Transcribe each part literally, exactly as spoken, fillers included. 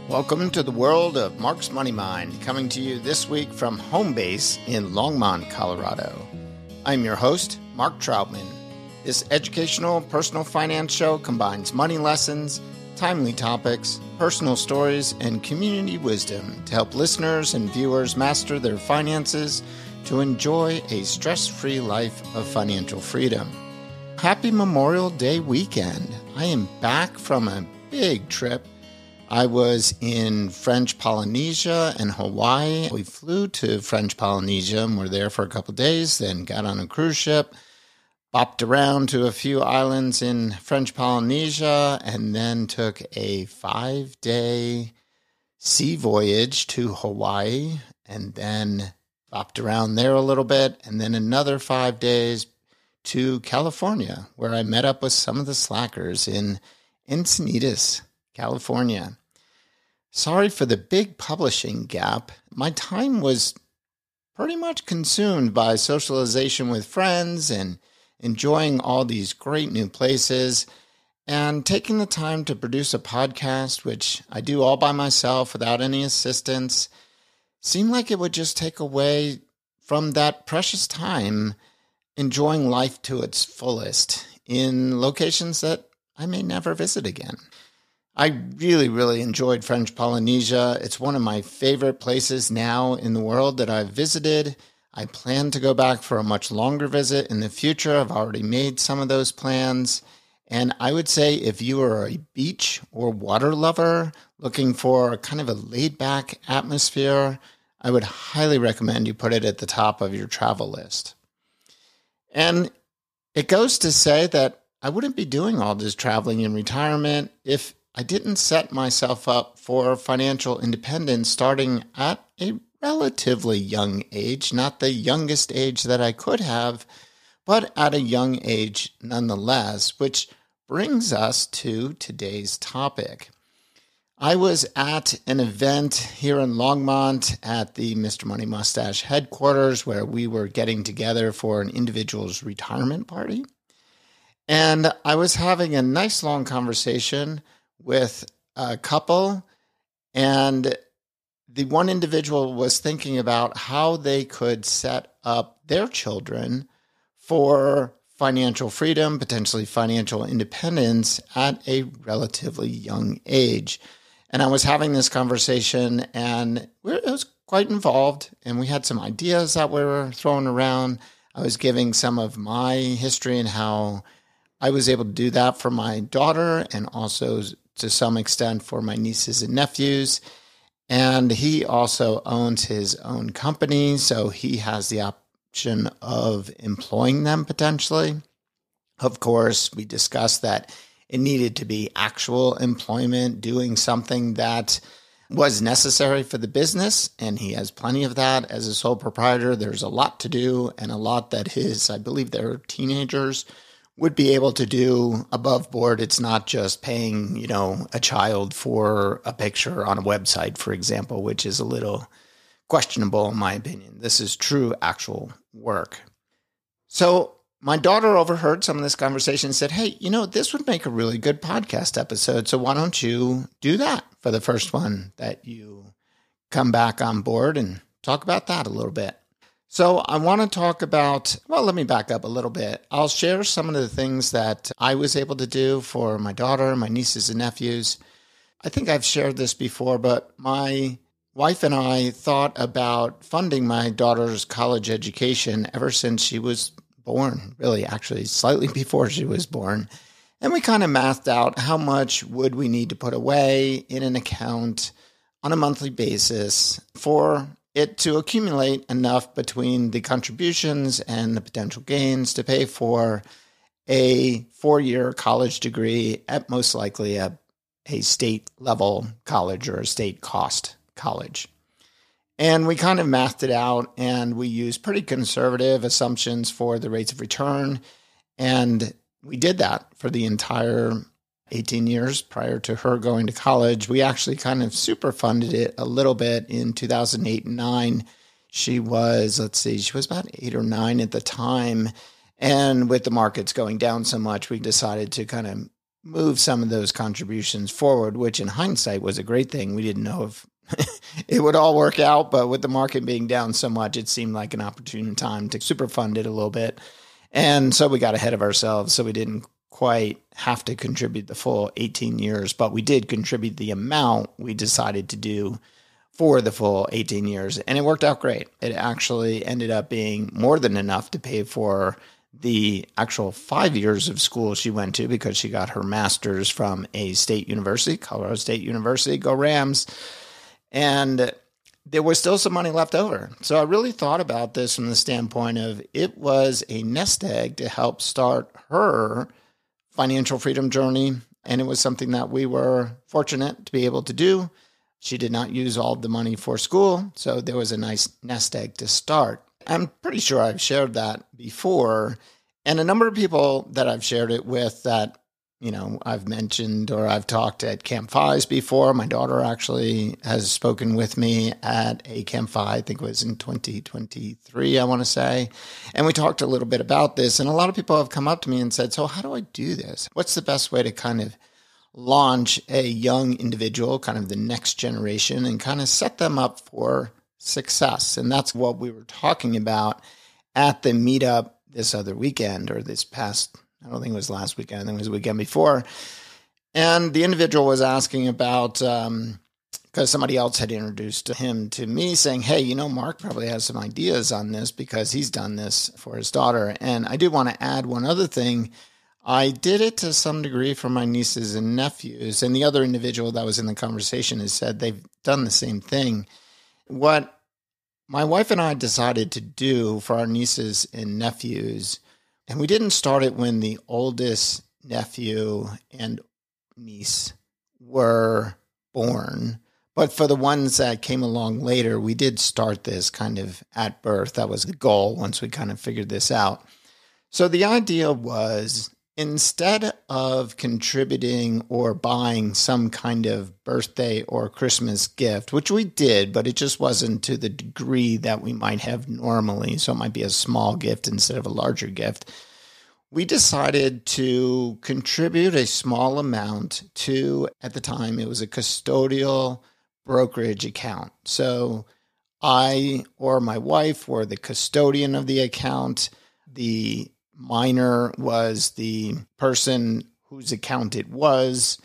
Welcome to the world of Mark's Money Mind, coming to you this week from home base in Longmont, Colorado. I'm your host, Mark Troutman. This educational personal finance show combines money lessons, timely topics, personal stories, and community wisdom to help listeners and viewers master their finances to enjoy a stress-free life of financial freedom. Happy Memorial Day weekend. I am back from a big trip. I was in French Polynesia and Hawaii. We flew to French Polynesia and were there for a couple of days, then got on a cruise ship, bopped around to a few islands in French Polynesia, and then took a five-day sea voyage to Hawaii, and then bopped around there a little bit, and then another five days to California, where I met up with some of the slackers in Encinitas, California. Sorry for the big publishing gap. My time was pretty much consumed by socialization with friends and enjoying all these great new places, and taking the time to produce a podcast, which I do all by myself without any assistance, seemed like it would just take away from that precious time enjoying life to its fullest in locations that I may never visit again. I really, really enjoyed French Polynesia. It's one of my favorite places now in the world that I've visited. I plan to go back for a much longer visit in the future. I've already made some of those plans. And I would say if you are a beach or water lover looking for kind of a laid-back atmosphere, I would highly recommend you put it at the top of your travel list. And it goes to say that I wouldn't be doing all this traveling in retirement if I didn't set myself up for financial independence starting at a relatively young age, not the youngest age that I could have, but at a young age nonetheless, which brings us to today's topic. I was at an event here in Longmont at the Mister Money Mustache headquarters where we were getting together for an individual's retirement party. And I was having a nice long conversation with a couple, and the one individual was thinking about how they could set up their children for financial freedom, potentially financial independence at a relatively young age. And I was having this conversation, and it was quite involved, and we had some ideas that we were throwing around. I was giving some of my history and how I was able to do that for my daughter and also to some extent for my nieces and nephews. And he also owns his own company, so he has the option of employing them potentially. Of course, we discussed that it needed to be actual employment, doing something that was necessary for the business, and he has plenty of that as a sole proprietor. There's a lot to do and a lot that his, I believe they're teenagers, would be able to do above board. It's not just paying, you know, a child for a picture on a website, for example, which is a little questionable in my opinion. This is true actual work. So my daughter overheard some of this conversation and said, hey, you know, this would make a really good podcast episode. So why don't you do that for the first one that you come back on board and talk about that a little bit. So I want to talk about, well, let me back up a little bit. I'll share some of the things that I was able to do for my daughter, my nieces and nephews. I think I've shared this before, but my wife and I thought about funding my daughter's college education ever since she was born, really, actually, slightly before she was born. And we kind of mathed out how much would we need to put away in an account on a monthly basis for it to accumulate enough between the contributions and the potential gains to pay for a four-year college degree at most likely a, a state-level college or a state cost college. And we kind of mathed it out, and we used pretty conservative assumptions for the rates of return, and we did that for the entire eighteen years prior to her going to college. We actually kind of super funded it a little bit in two thousand eight and nine. She was, let's see, she was about eight or nine at the time. And with the markets going down so much, we decided to kind of move some of those contributions forward, which in hindsight was a great thing. We didn't know if it would all work out, but with the market being down so much, it seemed like an opportune time to super fund it a little bit. And so we got ahead of ourselves. So we didn't quite have to contribute the full eighteen years, but we did contribute the amount we decided to do for the full eighteen years. And it worked out great. It actually ended up being more than enough to pay for the actual five years of school she went to, because she got her master's from a state university, Colorado State University. Go Rams. And there was still some money left over. So I really thought about this from the standpoint of it was a nest egg to help start her financial freedom journey. And it was something that we were fortunate to be able to do. She did not use all of the money for school, so there was a nice nest egg to start. I'm pretty sure I've shared that before. And a number of people that I've shared it with that, you know, I've mentioned or I've talked at Camp Fives before. My daughter actually has spoken with me at a Camp Five, I think it was in twenty twenty-three, I want to say. And we talked a little bit about this. And a lot of people have come up to me and said, so how do I do this? What's the best way to kind of launch a young individual, kind of the next generation, and kind of set them up for success? And that's what we were talking about at the meetup this other weekend, or this past, I don't think it was last weekend, I think it was the weekend before. And the individual was asking about, um, because somebody else had introduced him to me saying, hey, you know, Mark probably has some ideas on this because he's done this for his daughter. And I do want to add one other thing. I did it to some degree for my nieces and nephews. And the other individual that was in the conversation has said they've done the same thing. What my wife and I decided to do for our nieces and nephews, and we didn't start it when the oldest nephew and niece were born, but for the ones that came along later, we did start this kind of at birth. That was the goal once we kind of figured this out. So the idea was, instead of contributing or buying some kind of birthday or Christmas gift, which we did, but it just wasn't to the degree that we might have normally, so it might be a small gift instead of a larger gift, we decided to contribute a small amount to, at the time, it was a custodial brokerage account. So I or my wife were the custodian of the account. The minor was the person whose account it was,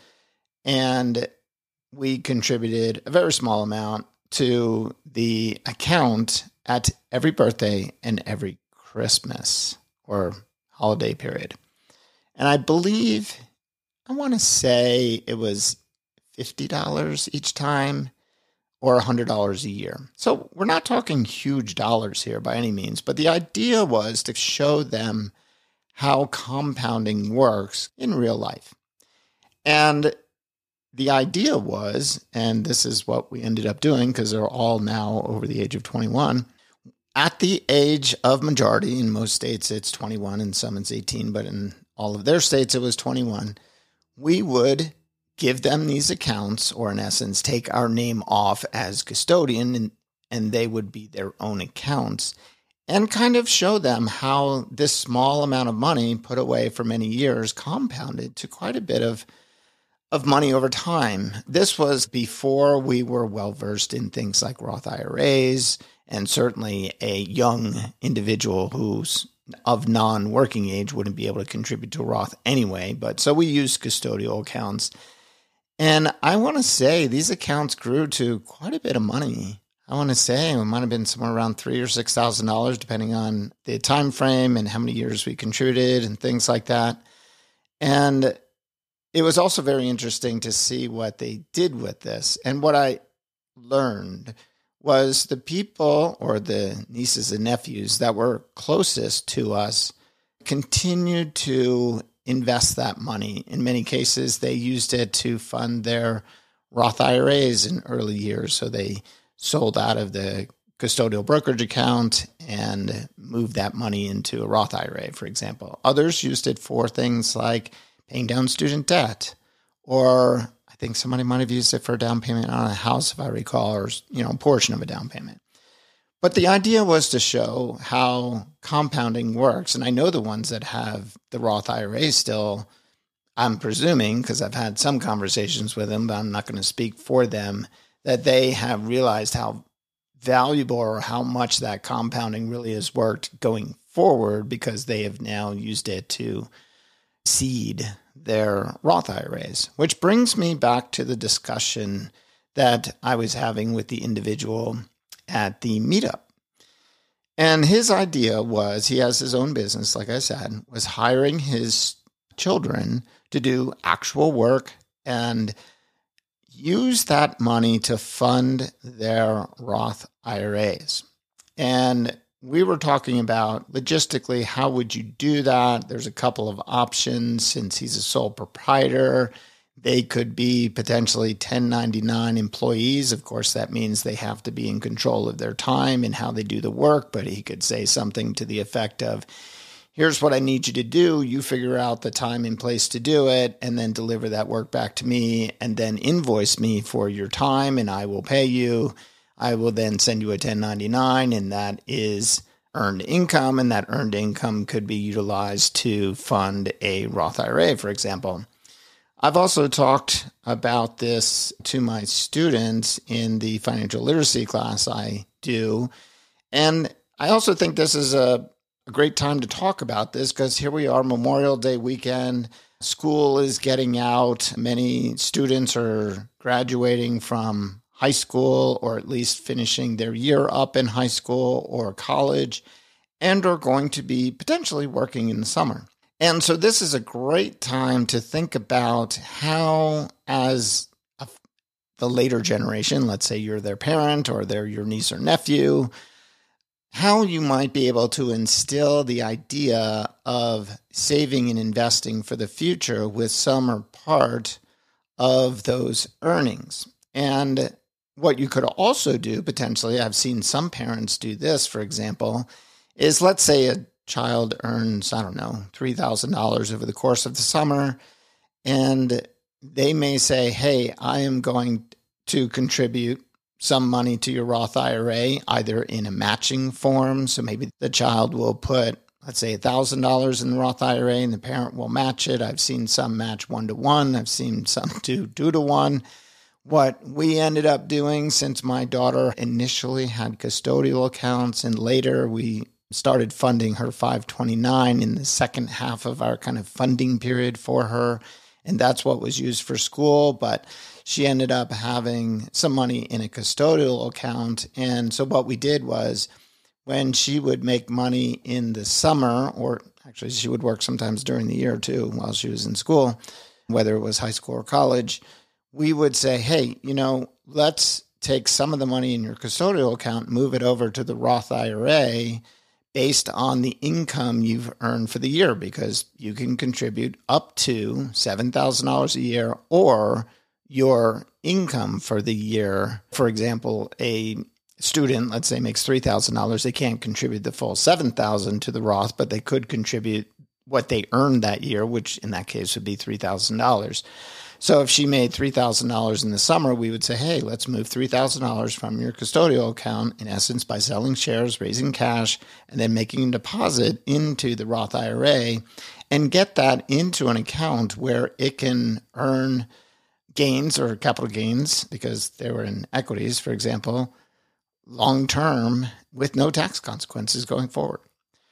and we contributed a very small amount to the account at every birthday and every Christmas or holiday period. And I believe, I want to say it was fifty dollars each time or one hundred dollars a year. So we're not talking huge dollars here by any means, but the idea was to show them how compounding works in real life. And the idea was, and this is what we ended up doing because they're all now over the age of twenty-one, at the age of majority, in most states it's twenty-one and some it's eighteen, but in all of their states it was twenty-one, we would give them these accounts, or in essence, take our name off as custodian, and, and they would be their own accounts, and kind of show them how this small amount of money put away for many years compounded to quite a bit of, of money over time. This was before we were well-versed in things like Roth I R As, and certainly a young individual who's of non-working age wouldn't be able to contribute to Roth anyway. But so we used custodial accounts. And I want to say these accounts grew to quite a bit of money. I want to say it might have been somewhere around three or six thousand dollars, depending on the time frame and how many years we contributed and things like that. And it was also very interesting to see what they did with this. And what I learned was the people, or the nieces and nephews that were closest to us, continued to invest that money. In many cases, they used it to fund their Roth I R As in early years. So they sold out of the custodial brokerage account and moved that money into a Roth I R A, for example. Others used it for things like paying down student debt, or I think somebody might have used it for a down payment on a house, if I recall, or, you know, a portion of a down payment. But the idea was to show how compounding works. And I know the ones that have the Roth I R A still, I'm presuming, because I've had some conversations with them, but I'm not going to speak for them, that they have realized how valuable or how much that compounding really has worked going forward, because they have now used it to seed their Roth I R As. Which brings me back to the discussion that I was having with the individual at the meetup. And his idea was, he has his own business, like I said, was hiring his children to do actual work and use that money to fund their Roth I R As. And we were talking about logistically, how would you do that? There's a couple of options. Since he's a sole proprietor, they could be potentially ten ninety-nine employees. Of course, that means they have to be in control of their time and how they do the work. But he could say something to the effect of, here's what I need you to do. You figure out the time and place to do it, and then deliver that work back to me, and then invoice me for your time, and I will pay you. I will then send you a ten ninety-nine, and that is earned income, and that earned income could be utilized to fund a Roth I R A, for example. I've also talked about this to my students in the financial literacy class I do, and I also think this is a A great time to talk about this, because here we are, Memorial Day weekend. School is getting out. Many students are graduating from high school, or at least finishing their year up in high school or college, and are going to be potentially working in the summer. And so this is a great time to think about how, as a, the later generation, let's say you're their parent or they're your niece or nephew, how you might be able to instill the idea of saving and investing for the future with some or part of those earnings. And what you could also do potentially, I've seen some parents do this, for example, is let's say a child earns, I don't know, three thousand dollars over the course of the summer, and they may say, hey, I am going to contribute some money to your Roth I R A, either in a matching form. So maybe the child will put, let's say, one thousand dollars in the Roth I R A, and the parent will match it. I've seen some match one to one. I've seen some do two to one. What we ended up doing, since my daughter initially had custodial accounts and later we started funding her five twenty-nine in the second half of our kind of funding period for her, and that's what was used for school, but she ended up having some money in a custodial account. And so what we did was, when she would make money in the summer, or actually she would work sometimes during the year too while she was in school, whether it was high school or college, we would say, hey, you know, let's take some of the money in your custodial account, move it over to the Roth I R A based on the income you've earned for the year, because you can contribute up to seven thousand dollars a year, or your income for the year. For example, a student, let's say, makes three thousand dollars. They can't contribute the full seven thousand dollars to the Roth, but they could contribute what they earned that year, which in that case would be three thousand dollars. So if she made three thousand dollars in the summer, we would say, hey, let's move three thousand dollars from your custodial account, in essence, by selling shares, raising cash, and then making a deposit into the Roth I R A, and get that into an account where it can earn gains or capital gains, because they were in equities, for example, long-term with no tax consequences going forward.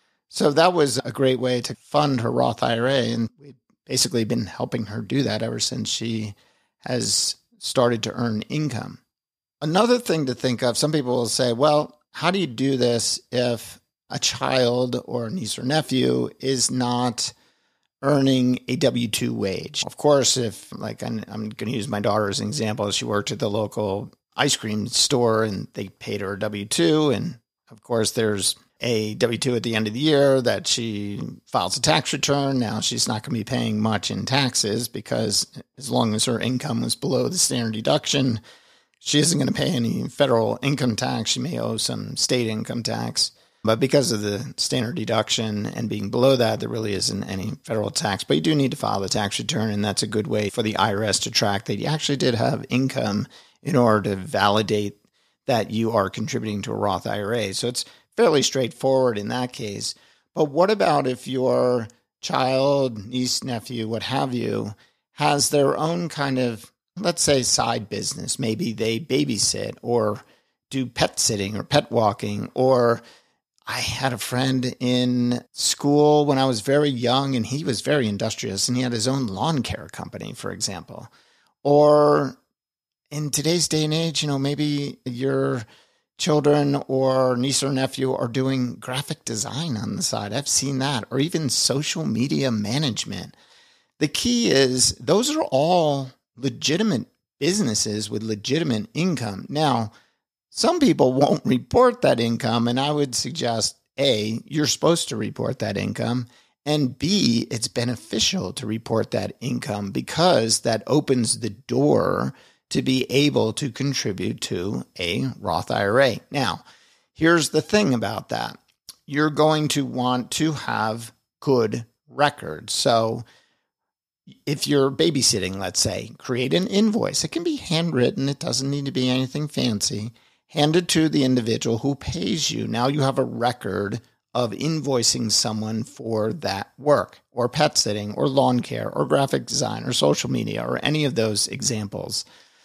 So that was a great way to fund her Roth I R A, and we've basically been helping her do that ever since she has started to earn income. Another thing to think of, some people will say, well, how do you do this if a child or a niece or nephew is not earning a W two wage? Of course, if, like, I'm, I'm going to use my daughter as an example, she worked at the local ice cream store and they paid her a W two. And of course, there's a W two at the end of the year that she files a tax return. Now she's not going to be paying much in taxes, because as long as her income was below the standard deduction, she isn't going to pay any federal income tax. She may owe some state income tax. But because of the standard deduction and being below that, there really isn't any federal tax. But you do need to file the tax return, and that's a good way for the I R S to track that you actually did have income in order to validate that you are contributing to a Roth I R A. So it's fairly straightforward in that case. But what about if you're child, niece, nephew, what have you, has their own kind of, let's say, side business. Maybe they babysit or do pet sitting or pet walking. Or I had a friend in school when I was very young, and he was very industrious, and he had his own lawn care company, for example. Or in today's day and age, you know, maybe your children or niece or nephew are doing graphic design on the side. I've seen that. Or even social media management. The key is those are all legitimate businesses with legitimate income. Now, some people won't report that income, and I would suggest, A, you're supposed to report that income, and B, it's beneficial to report that income because that opens the door to be able to contribute to a Roth I R A. Now, here's the thing about that. You're going to want to have good records. So if you're babysitting, let's say, create an invoice. It can be handwritten. It doesn't need to be anything fancy. Hand it to the individual who pays you. Now you have a record of invoicing someone for that work, or pet sitting, or lawn care, or graphic design, or social media, or any of those examples.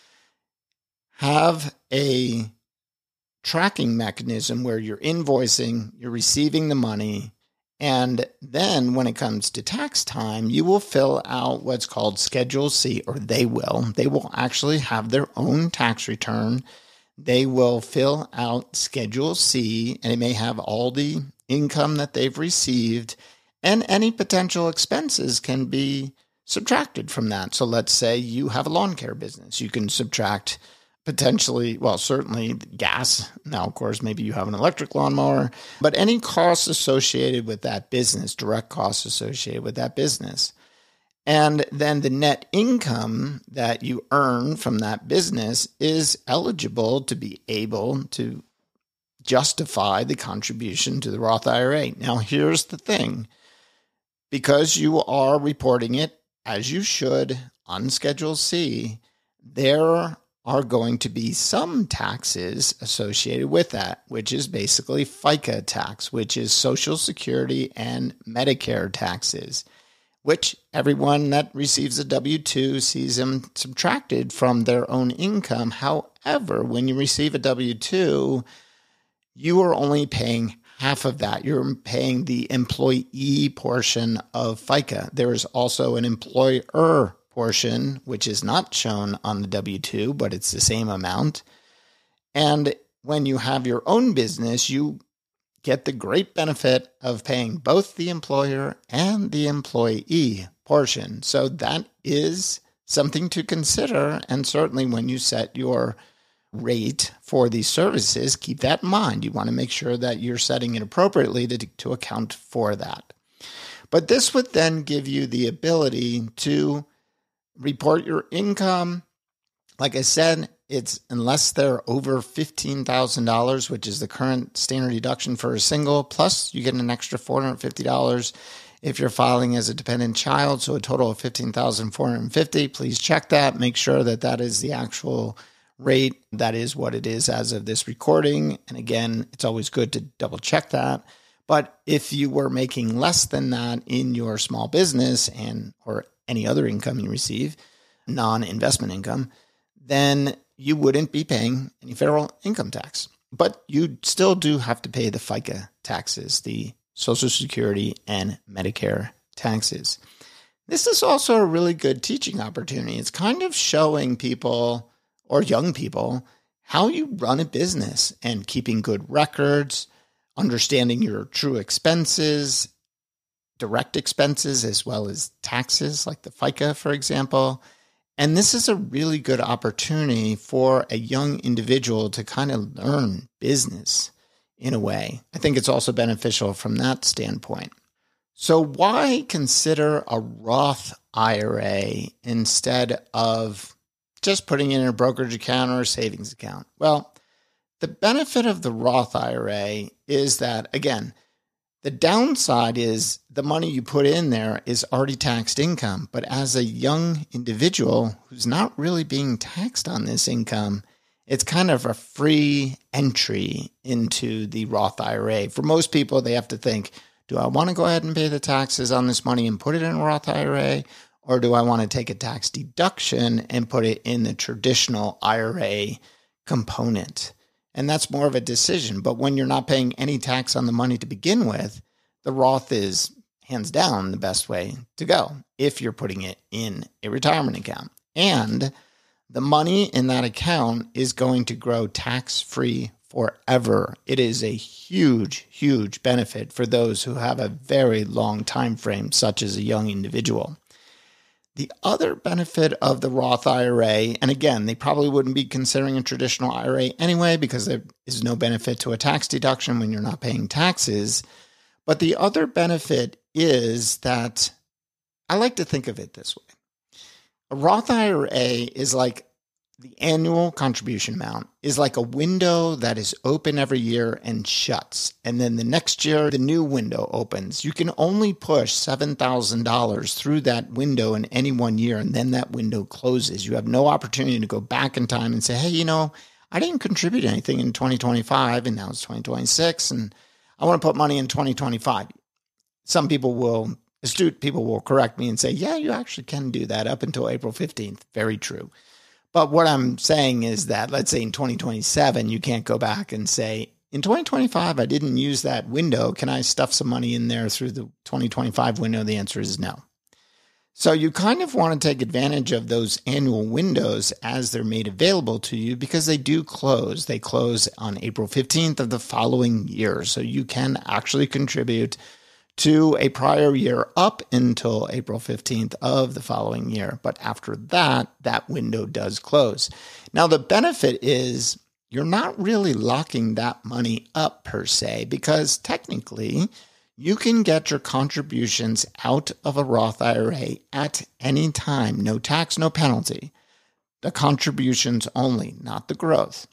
Have a tracking mechanism where you're invoicing, you're receiving the money, and then when it comes to tax time, you will fill out what's called Schedule C, or they will. They will actually have their own tax return. They will fill out Schedule C, and it may have all the income that they've received, and any potential expenses can be subtracted from that. So let's say you have a lawn care business. You can subtract potentially, well, certainly gas. Now, of course, maybe you have an electric lawnmower, but any costs associated with that business, direct costs associated with that business. And then the net income that you earn from that business is eligible to be able to justify the contribution to the Roth I R A. Now, here's the thing. Because you are reporting it, as you should, on Schedule C, there are going to be some taxes associated with that, which is basically FICA tax, which is Social Security and Medicare taxes, which everyone that receives a W two sees them subtracted from their own income. However, when you receive a W two, you are only paying half of that. You're paying the employee portion of FICA. There is also an employer portion, which is not shown on the W two, but it's the same amount. And when you have your own business, you get the great benefit of paying both the employer and the employee portion. So that is something to consider. And certainly when you set your rate for these services, keep that in mind. You want to make sure that you're setting it appropriately to, to account for that. But this would then give you the ability to report your income. Like I said, it's unless they're over fifteen thousand dollars, which is the current standard deduction for a single, plus you get an extra four hundred fifty dollars if you're filing as a dependent child, so a total of fifteen thousand four hundred fifty dollars. Please check that. Make sure that that is the actual rate. That is what it is as of this recording. And again, it's always good to double check that. But if you were making less than that in your small business and or any other income you receive, non-investment income, then you wouldn't be paying any federal income tax. But you still do have to pay the FICA taxes, the Social Security and Medicare taxes. This is also a really good teaching opportunity. It's kind of showing people or young people how you run a business and keeping good records, understanding your true expenses, direct expenses, as well as taxes like the FICA, for example. And this is a really good opportunity for a young individual to kind of learn business in a way. I think it's also beneficial from that standpoint. So why consider a Roth I R A instead of just putting it in a brokerage account or a savings account? Well, the benefit of the Roth I R A is that, again, the downside is the money you put in there is already taxed income. But as a young individual who's not really being taxed on this income, it's kind of a free entry into the Roth I R A. For most people, they have to think, Do I want to go ahead and pay the taxes on this money and put it in a Roth I R A? Or do I want to take a tax deduction and put it in the traditional I R A component? And that's more of a decision. But when you're not paying any tax on the money to begin with, the Roth is hands down the best way to go if you're putting it in a retirement account. And the money in that account is going to grow tax-free forever. It is a huge, huge benefit for those who have a very long time frame, such as a young individual. The other benefit of the Roth I R A, and again, they probably wouldn't be considering a traditional I R A anyway because there is no benefit to a tax deduction when you're not paying taxes. But the other benefit is that I like to think of it this way. A Roth I R A is like the annual contribution amount is like a window that is open every year and shuts. And then the next year, the new window opens. You can only push seven thousand dollars through that window in any one year, and then that window closes. You have no opportunity to go back in time and say, hey, you know, I didn't contribute anything in twenty twenty-five, and now it's twenty twenty-six, and I want to put money in twenty twenty-five. Some people will, astute people will correct me and say, yeah, you actually can do that up until April fifteenth. Very true. But what I'm saying is that, let's say in twenty twenty-seven, you can't go back and say, in twenty twenty-five, I didn't use that window. Can I stuff some money in there through the twenty twenty-five window? The answer is no. So you kind of want to take advantage of those annual windows as they're made available to you because they do close. They close on April fifteenth of the following year. So you can actually contribute to a prior year up until April fifteenth of the following year. But after that, that window does close. Now, the benefit is you're not really locking that money up per se, because technically you can get your contributions out of a Roth I R A at any time. No tax, no penalty. The contributions only, not the growth.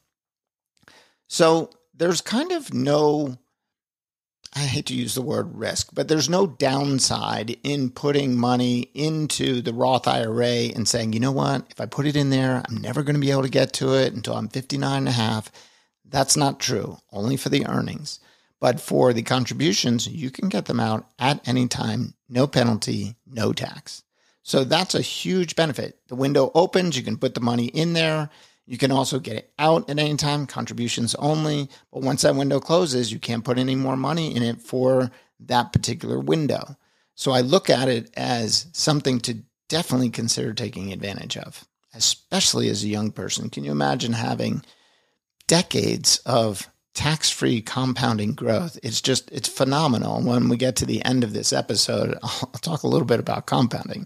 So there's kind of no, I hate to use the word risk, but there's no downside in putting money into the Roth I R A and saying, you know what, if I put it in there, I'm never going to be able to get to it until I'm fifty-nine and a half. That's not true, only for the earnings. But for the contributions, you can get them out at any time, no penalty, no tax. So that's a huge benefit. The window opens, you can put the money in there. You can also get it out at any time, contributions only. But once that window closes, you can't put any more money in it for that particular window. So I look at it as something to definitely consider taking advantage of, especially as a young person. Can you imagine having decades of tax-free compounding growth? It's just, it's phenomenal. When we get to the end of this episode, I'll talk a little bit about compounding.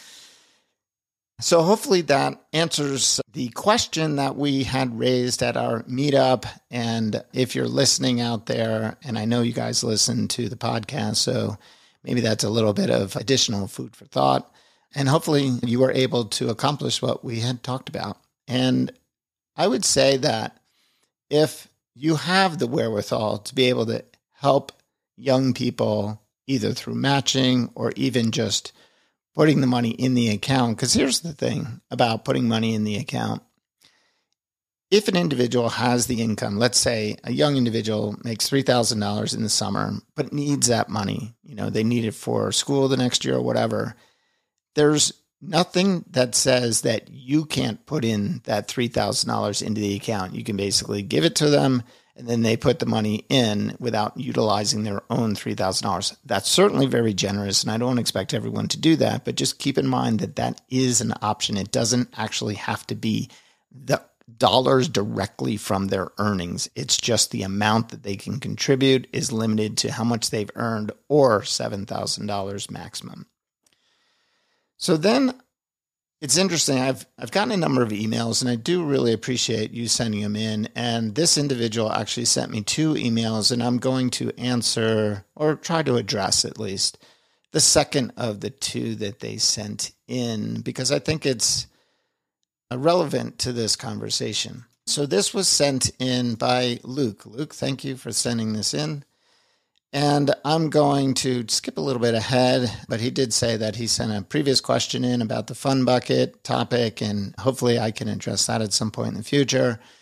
So hopefully that answers the question that we had raised at our meetup. And if you're listening out there, and I know you guys listen to the podcast, so maybe that's a little bit of additional food for thought. And hopefully you were able to accomplish what we had talked about. And I would say that if you have the wherewithal to be able to help young people either through matching or even just putting the money in the account, because here's the thing about putting money in the account. If an individual has the income, let's say a young individual makes three thousand dollars in the summer, but needs that money, you know, they need it for school the next year or whatever, there's nothing that says that you can't put in that three thousand dollars into the account. You can basically give it to them, and then they put the money in without utilizing their own three thousand dollars. That's certainly very generous, and I don't expect everyone to do that, but just keep in mind that that is an option. It doesn't actually have to be the dollars directly from their earnings. It's just the amount that they can contribute is limited to how much they've earned, or seven thousand dollars maximum. So then it's interesting. I've I've gotten a number of emails, and I do really appreciate you sending them in. And this individual actually sent me two emails, and I'm going to answer, or try to address at least, the second of the two that they sent in, because I think it's relevant to this conversation. So this was sent in by Luke. Luke, thank you for sending this in. And I'm going to skip a little bit ahead, but he did say that he sent a previous question in about the fun bucket topic, and hopefully I can address that at some point in the future.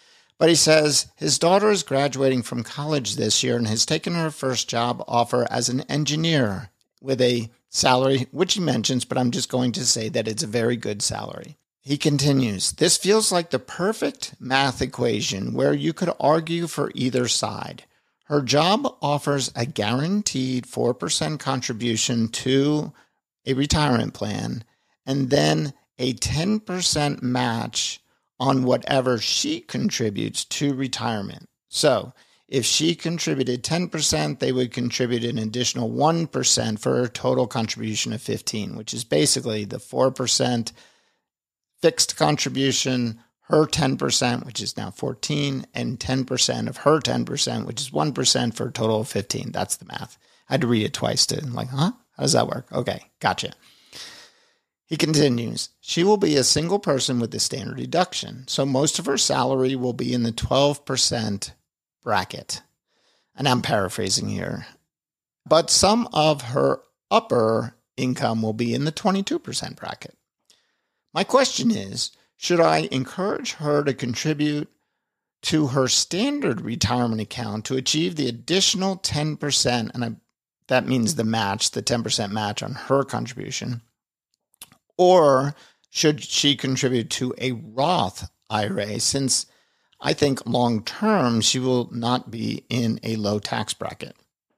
But he says his daughter is graduating from college this year and has taken her first job offer as an engineer with a salary, which he mentions, but I'm just going to say that it's a very good salary. He continues, this feels like the perfect math equation where you could argue for either side. Her job offers a guaranteed four percent contribution to a retirement plan and then a ten percent match on whatever she contributes to retirement. So if she contributed ten percent, they would contribute an additional one percent for a total contribution of fifteen, which is basically the four percent fixed contribution, her ten percent, which is now fourteen, and ten percent of her ten percent, which is one percent for a total of fifteen. That's the math. I had to read it twice to like, huh? How does that work? Okay, gotcha. He continues, she will be a single person with the standard deduction, so most of her salary will be in the twelve percent bracket. And I'm paraphrasing here. But some of her upper income will be in the twenty-two percent bracket. My question is, should I encourage her to contribute to her standard retirement account to achieve the additional ten percent, and I, that means the match, the ten percent match on her contribution, or should she contribute to a Roth I R A, since I think long-term she will not be in a low tax bracket?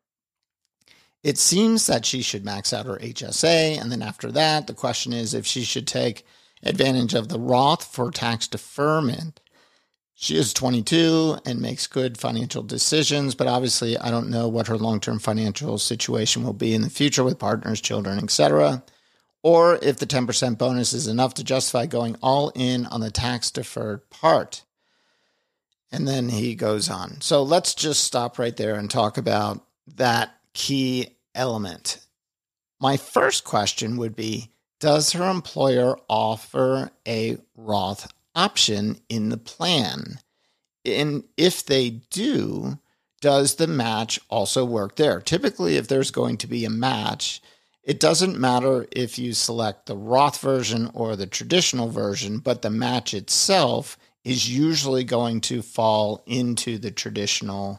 It seems that she should max out her H S A, and then after that, the question is if she should take advantage of the Roth for tax deferment. She is twenty-two and makes good financial decisions, but obviously I don't know what her long-term financial situation will be in the future with partners, children, et cetera, or if the ten percent bonus is enough to justify going all in on the tax-deferred part. And then he goes on. So let's just stop right there and talk about that key element. My first question would be, does her employer offer a Roth option in the plan? And if they do, does the match also work there? Typically, if there's going to be a match, it doesn't matter if you select the Roth version or the traditional version, but the match itself is usually going to fall into the traditional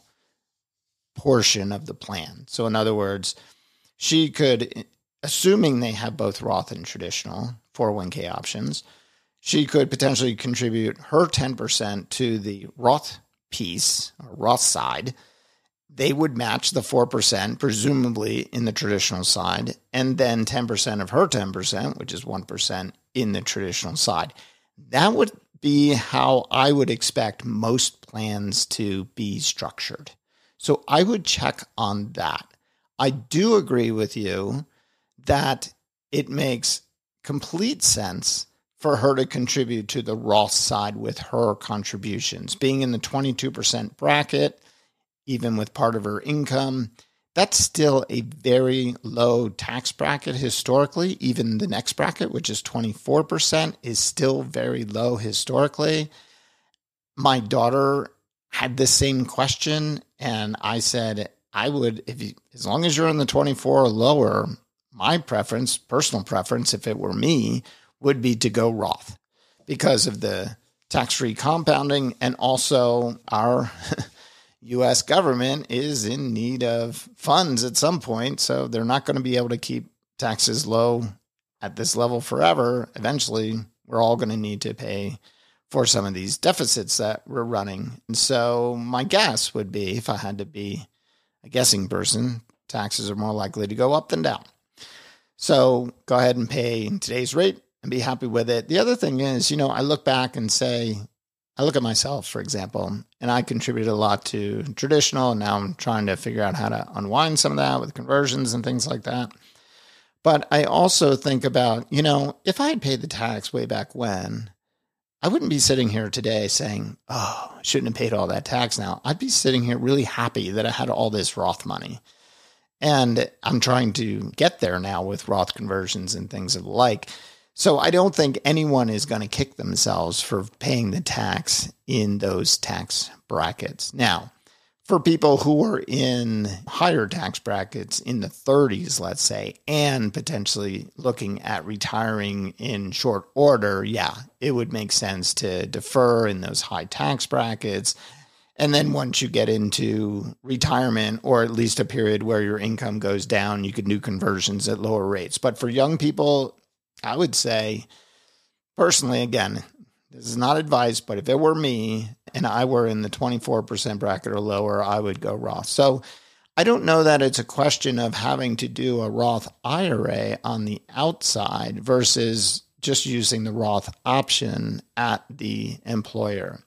portion of the plan. So in other words, she could, assuming they have both Roth and traditional four oh one k options, she could potentially contribute her ten percent to the Roth piece, or Roth side. They would match the four percent, presumably in the traditional side, and then ten percent of her ten percent, which is one percent in the traditional side. That would be how I would expect most plans to be structured. So I would check on that. I do agree with you that it makes complete sense for her to contribute to the Roth side with her contributions. Being in the twenty-two percent bracket, even with part of her income, that's still a very low tax bracket historically. Even the next bracket, which is twenty-four percent, is still very low historically. My daughter had the same question, and I said, I would, if you, as long as you're in the twenty-four or lower, my preference, personal preference, if it were me, would be to go Roth because of the tax-free compounding, and also our U S government is in need of funds at some point, so they're not going to be able to keep taxes low at this level forever. Eventually, we're all going to need to pay for some of these deficits that we're running. And so my guess would be, if I had to be a guessing person, taxes are more likely to go up than down. So go ahead and pay today's rate and be happy with it. The other thing is, you know, I look back and say, I look at myself, for example, and I contributed a lot to traditional, and now I'm trying to figure out how to unwind some of that with conversions and things like that. But I also think about, you know, if I had paid the tax way back when, I wouldn't be sitting here today saying, oh, I shouldn't have paid all that tax now. I'd be sitting here really happy that I had all this Roth money. And I'm trying to get there now with Roth conversions and things of the like. So I don't think anyone is going to kick themselves for paying the tax in those tax brackets. Now, for people who are in higher tax brackets in the thirties, let's say, and potentially looking at retiring in short order, yeah, it would make sense to defer in those high tax brackets. And then once you get into retirement, or at least a period where your income goes down, you can do conversions at lower rates. But for young people, I would say, personally, again, this is not advice, but if it were me and I were in the twenty-four percent bracket or lower, I would go Roth. So I don't know that it's a question of having to do a Roth I R A on the outside versus just using the Roth option at the employer.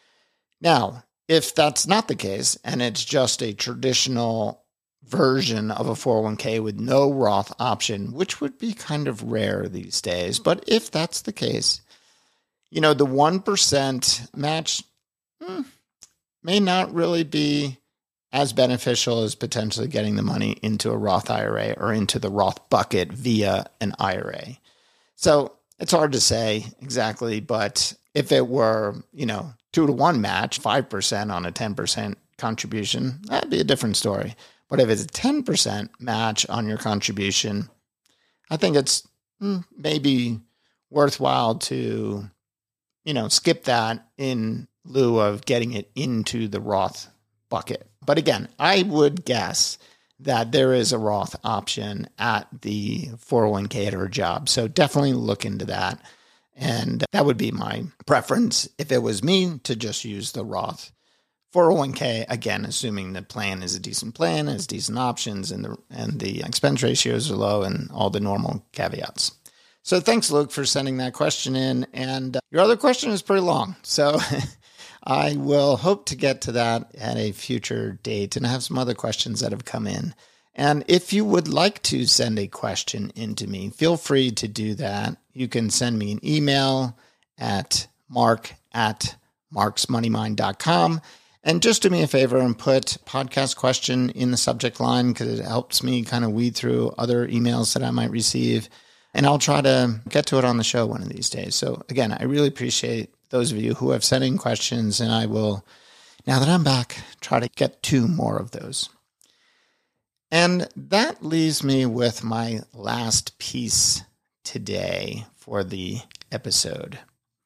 Now, if that's not the case and it's just a traditional version of a four oh one k with no Roth option, which would be kind of rare these days, but if that's the case, you know, the one percent match hmm, may not really be as beneficial as potentially getting the money into a Roth I R A or into the Roth bucket via an I R A. So it's hard to say exactly, but if it were, you know, two to one match, five percent on a ten percent contribution, that'd be a different story. But if it's a ten percent match on your contribution, I think it's hmm, maybe worthwhile to, you know, skip that in lieu of getting it into the Roth bucket. But again, I would guess that there is a Roth option at the four oh one k at her job. So definitely look into that. And that would be my preference if it was me to just use the Roth four oh one k, again, assuming the plan is a decent plan, has decent options, and the and the expense ratios are low and all the normal caveats. So thanks, Luke, for sending that question in. And uh, your other question is pretty long. So I will hope to get to that at a future date, and I have some other questions that have come in. And if you would like to send a question into me, feel free to do that. You can send me an email at mark at marks money mind dot com. And just do me a favor and put podcast question in the subject line, because it helps me kind of weed through other emails that I might receive. And I'll try to get to it on the show one of these days. So again, I really appreciate those of you who have sent in questions, and I will, now that I'm back, try to get two more of those. And that leaves me with my last piece today for the episode.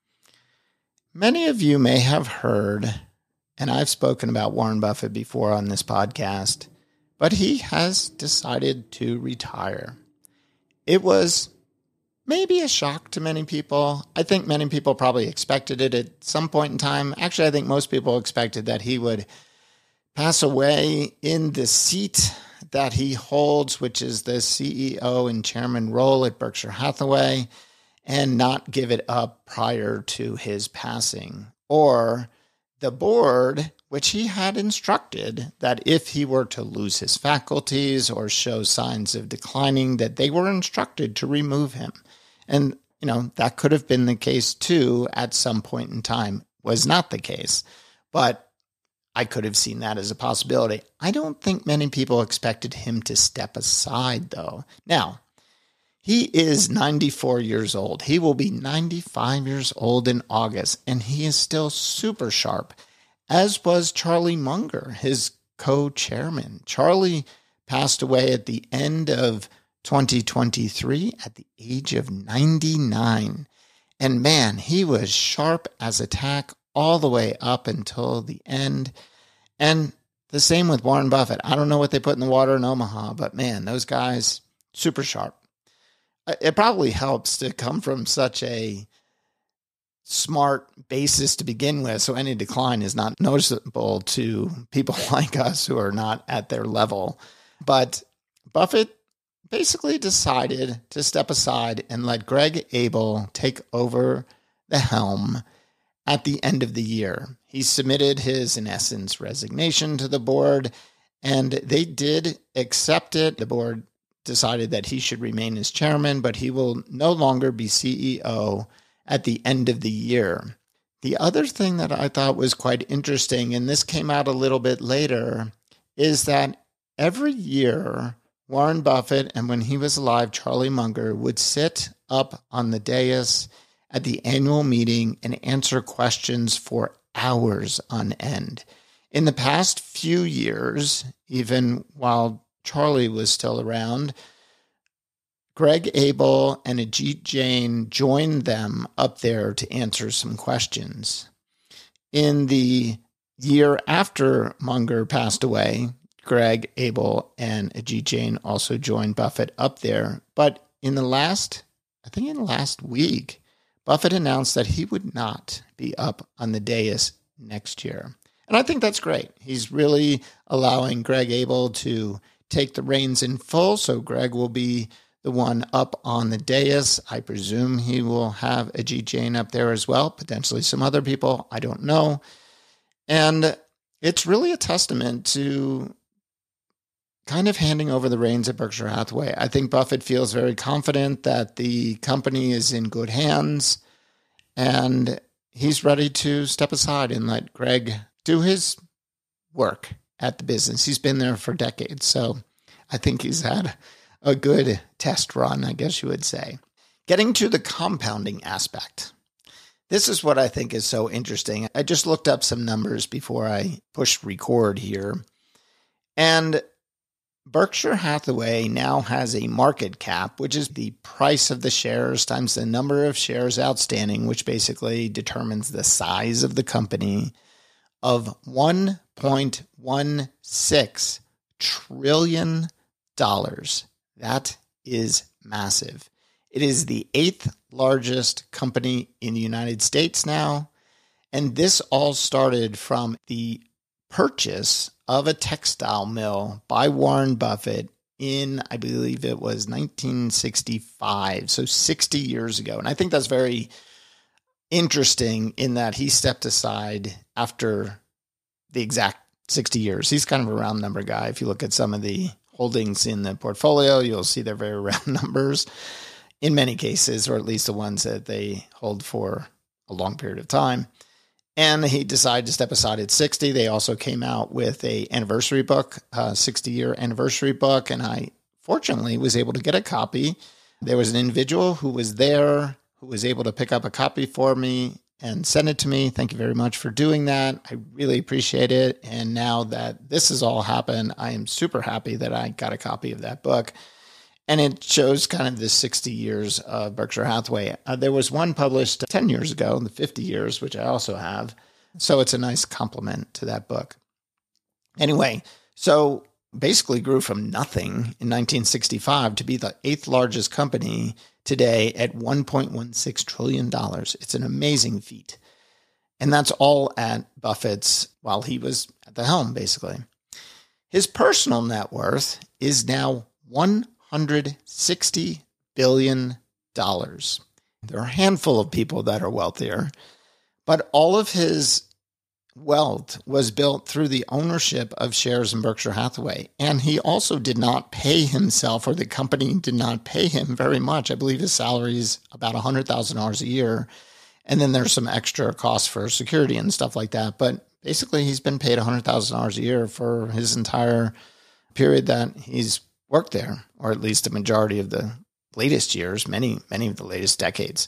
Many of you may have heard, and I've spoken about Warren Buffett before on this podcast, but he has decided to retire. It was maybe a shock to many people. I think many people probably expected it at some point in time. Actually, I think most people expected that he would pass away in the seat that he holds, which is the C E O and chairman role at Berkshire Hathaway, and not give it up prior to his passing. Or the board, which he had instructed that if he were to lose his faculties or show signs of declining, that they were instructed to remove him. And, you know, that could have been the case too at some point in time. Was not the case, but I could have seen that as a possibility. I don't think many people expected him to step aside, though. Now, he is ninety-four years old. He will be ninety-five years old in August, and he is still super sharp, as was Charlie Munger, his co-chairman. Charlie passed away at the end of twenty twenty-three at the age of ninety-nine. And man, he was sharp as a tack all the way up until the end. And the same with Warren Buffett. I don't know what they put in the water in Omaha, but man, those guys, super sharp. It probably helps to come from such a smart basis to begin with, so any decline is not noticeable to people like us who are not at their level. But Buffett basically decided to step aside and let Greg Abel take over the helm at the end of the year. He submitted his, in essence, resignation to the board, and they did accept it. The board decided that he should remain as chairman, but he will no longer be C E O at the end of the year. The other thing that I thought was quite interesting, and this came out a little bit later, is that every year, Warren Buffett, and when he was alive, Charlie Munger, would sit up on the dais at the annual meeting and answer questions for hours on end. In the past few years, even while Charlie was still around, Greg Abel and Ajit Jain joined them up there to answer some questions. In the year after Munger passed away, Greg Abel and Ajit Jain also joined Buffett up there. But in the last, I think in the last week, Buffett announced that he would not be up on the dais next year. And I think that's great. He's really allowing Greg Abel to take the reins in full. So Greg will be the one up on the dais. I presume he will have Ajit Jain up there as well, potentially some other people. I don't know. And it's really a testament to kind of handing over the reins at Berkshire Hathaway. I think Buffett feels very confident that the company is in good hands, and he's ready to step aside and let Greg do his work at the business. He's been there for decades, so I think he's had a good test run, I guess you would say. Getting to the compounding aspect. This is what I think is so interesting. I just looked up some numbers before I pushed record here. And Berkshire Hathaway now has a market cap, which is the price of the shares times the number of shares outstanding, which basically determines the size of the company, of one point one six trillion dollars. That is massive. It is the eighth largest company in the United States now. And this all started from the purchase of a textile mill by Warren Buffett in, I believe it was nineteen sixty-five, so sixty years ago. And I think that's very interesting in that he stepped aside after the exact sixty years. He's kind of a round number guy. If you look at some of the holdings in the portfolio, you'll see they're very round numbers in many cases, or at least the ones that they hold for a long period of time. And he decided to step aside at sixty. They also came out with a anniversary book, a sixty-year anniversary book, and I fortunately was able to get a copy. There was an individual who was there who was able to pick up a copy for me and send it to me. Thank you very much for doing that. I really appreciate it. And now that this has all happened, I am super happy that I got a copy of that book. And it shows kind of the sixty years of Berkshire Hathaway. Uh, there was one published ten years ago, the fifty years, which I also have. So it's a nice complement to that book. Anyway, so basically grew from nothing in nineteen sixty-five to be the eighth largest company today at one point one six trillion dollars. It's an amazing feat. And that's all at Buffett's, while he was at the helm, basically. His personal net worth is now one hundred sixty billion dollars. There are a handful of people that are wealthier, but all of his wealth was built through the ownership of shares in Berkshire Hathaway. And he also did not pay himself, or the company did not pay him very much. I believe his salary is about one hundred thousand dollars a year. And then there's some extra costs for security and stuff like that. But basically, he's been paid one hundred thousand dollars a year for his entire period that he's worked there, or at least the majority of the latest years, many, many of the latest decades.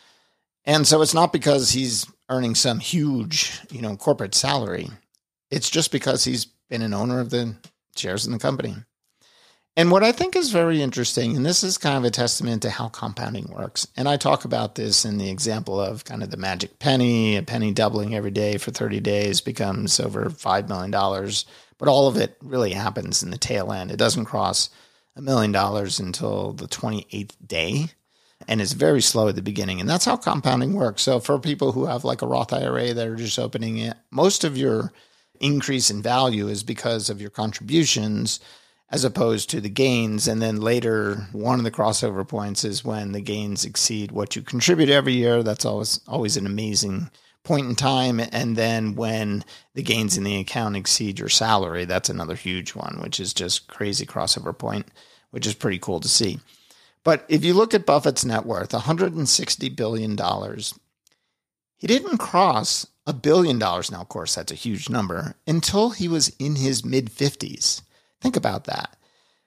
And so it's not because he's earning some huge, you know, corporate salary. It's just because he's been an owner of the shares in the company. And what I think is very interesting, and this is kind of a testament to how compounding works, and I talk about this in the example of kind of the magic penny, a penny doubling every day for thirty days becomes over five million dollars. But all of it really happens in the tail end. It doesn't cross a million dollars until the twenty-eighth day. And it's very slow at the beginning. And that's how compounding works. So for people who have like a Roth I R A that are just opening it, most of your increase in value is because of your contributions as opposed to the gains. And then later, one of the crossover points is when the gains exceed what you contribute every year. That's always always an amazing point in time. And then when the gains in the account exceed your salary, that's another huge one, which is just crazy crossover point, which is pretty cool to see. But if you look at Buffett's net worth, one hundred sixty billion dollars, he didn't cross a billion dollars. Now, of course, that's a huge number, until he was in his mid-fifties. Think about that.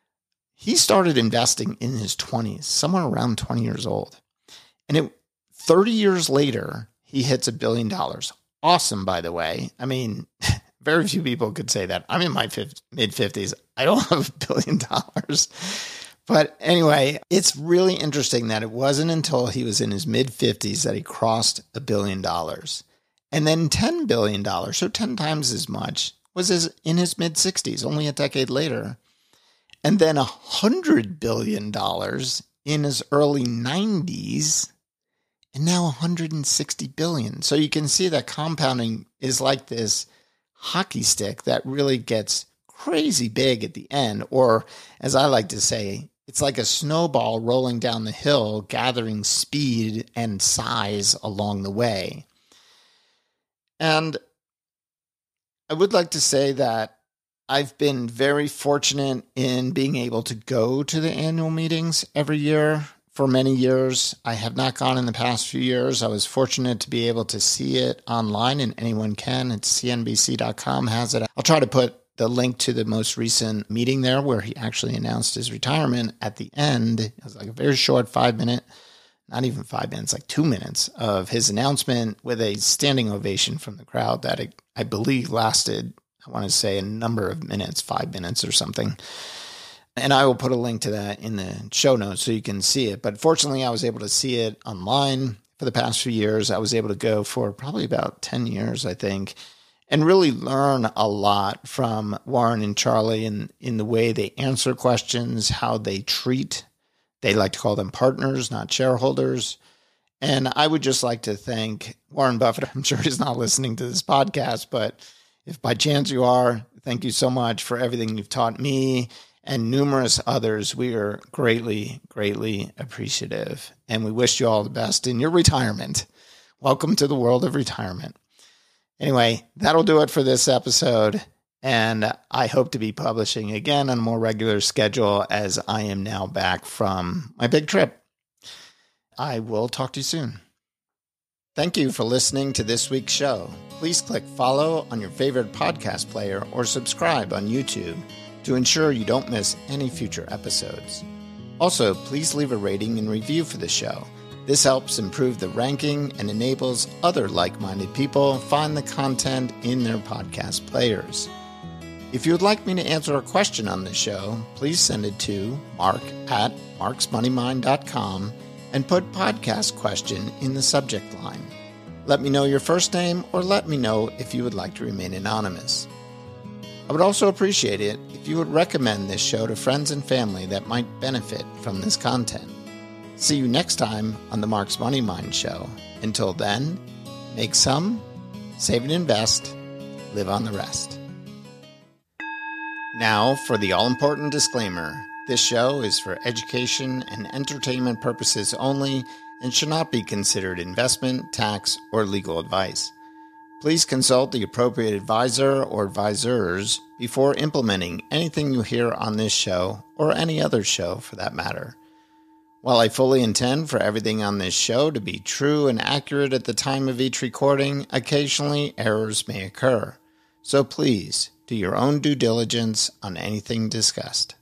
He started investing in his twenties, somewhere around twenty years old. And it, thirty years later, he hits a billion dollars. Awesome, by the way. I mean, very few people could say that. I'm in my mid-fifties. I don't have a billion dollars. But anyway, it's really interesting that it wasn't until he was in his mid-fifties that he crossed a billion dollars. And then ten billion dollars, so ten times as much, was his, in his mid-sixties, only a decade later. And then one hundred billion dollars in his early nineties, and now one hundred sixty billion dollars. So you can see that compounding is like this hockey stick that really gets crazy big at the end. Or, as I like to say, it's like a snowball rolling down the hill, gathering speed and size along the way. And I would like to say that I've been very fortunate in being able to go to the annual meetings every year for many years. I have not gone in the past few years. I was fortunate to be able to see it online, and anyone can. It's C N B C dot com has it. I'll try to put the link to the most recent meeting there where he actually announced his retirement at the end. It was like a very short five minute, not even five minutes, like two minutes of his announcement with a standing ovation from the crowd that I, I believe lasted, I want to say, a number of minutes, five minutes or something. And I will put a link to that in the show notes so you can see it. But fortunately, I was able to see it online for the past few years. I was able to go for probably about ten years, I think, and really learn a lot from Warren and Charlie in, in the way they answer questions, how they treat. They like to call them partners, not shareholders. And I would just like to thank Warren Buffett. I'm sure he's not listening to this podcast, but if by chance you are, thank you so much for everything you've taught me and numerous others. We are greatly, greatly appreciative. And we wish you all the best in your retirement. Welcome to the world of retirement. Anyway, that'll do it for this episode. And I hope to be publishing again on a more regular schedule as I am now back from my big trip. I will talk to you soon. Thank you for listening to this week's show. Please click follow on your favorite podcast player or subscribe on YouTube to ensure you don't miss any future episodes. Also, please leave a rating and review for the show. This helps improve the ranking and enables other like-minded people find the content in their podcast players. If you would like me to answer a question on the show, please send it to mark at marks money mind dot com and put podcast question in the subject line. Let me know your first name or let me know if you would like to remain anonymous. I would also appreciate it if you would recommend this show to friends and family that might benefit from this content. See you next time on the Marks Money Mind Show. Until then, make some, save and invest, live on the rest. Now for the all-important disclaimer. This show is for education and entertainment purposes only and should not be considered investment, tax, or legal advice. Please consult the appropriate advisor or advisors before implementing anything you hear on this show or any other show for that matter. While I fully intend for everything on this show to be true and accurate at the time of each recording, occasionally errors may occur. So please do your own due diligence on anything discussed.